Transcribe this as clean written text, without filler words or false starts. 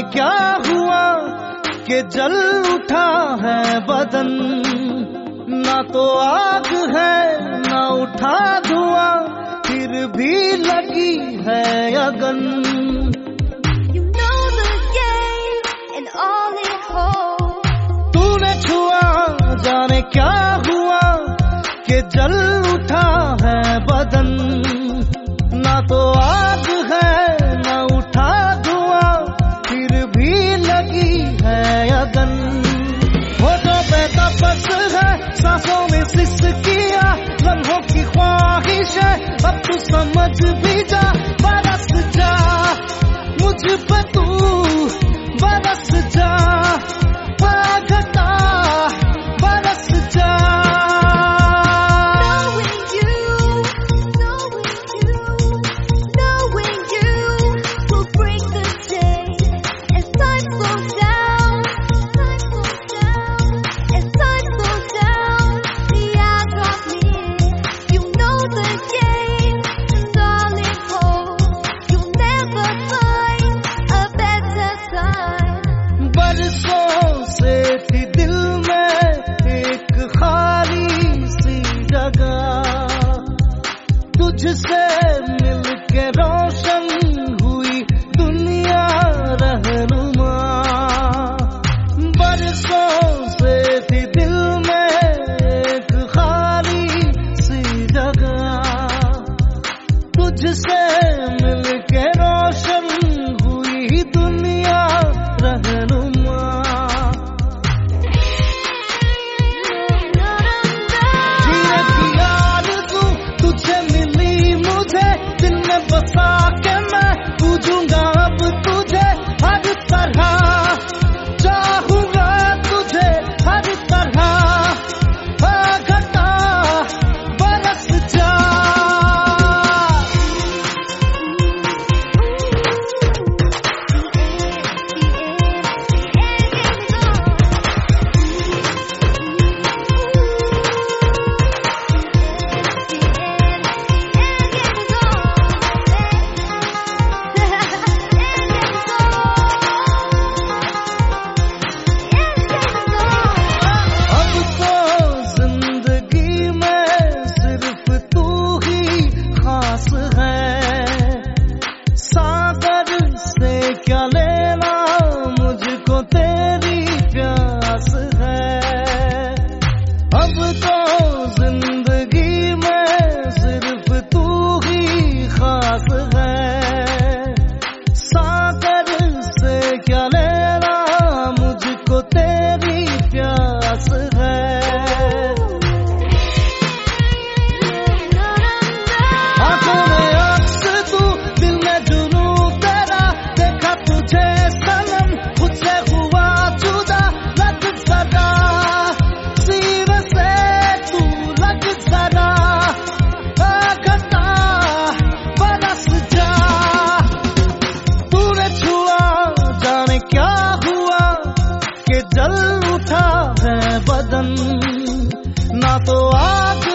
क्या हुआ कि जल उठा है बदन, ना तो आग है ना उठा धुआं, फिर भी लगी है अगन। तूने छुआ जाने क्या हुआ कि जल उठा है बदन, ना तो आग है ना उठा धुआं, फिर भी लगी है अगन। होठों पे तपस है, सांसों में सिसकियां, लम्हों की ख्वाहिश है, अब तू समझ भी जा, बरस जा मुझ पे तू, बरस जा घटा बरस जा। तुझसे मिलके रोशन हुई दुनिया रहनुमा, बरसों से थी दिल में एक खाली सी जगह, तुझसे मिलके रोशन हुई दुनिया रहनुमा। जीने की आरज़ू तुझे दिल में बसा के मैं पूजूंगा अब तुझे हर तरह, चाहूंगा तुझे हर तरह, घटा बरस जा। क्या लेना मुझको तेरी प्यास है, अब तो जिंदगी में सिर्फ तू ही खास है। सागर से क्या लेना मुझको तेरी प्यास है। आंखों में अक्स तू, दिल में जुनून तेरा, देखा तुझे सनम खुद से हुआ जुदा, लग जरा सीने से तू, लग जरा घटा बरस जा। तूने छुआ जाने क्या हुआ कि जल उठा है बदन, ना तो आग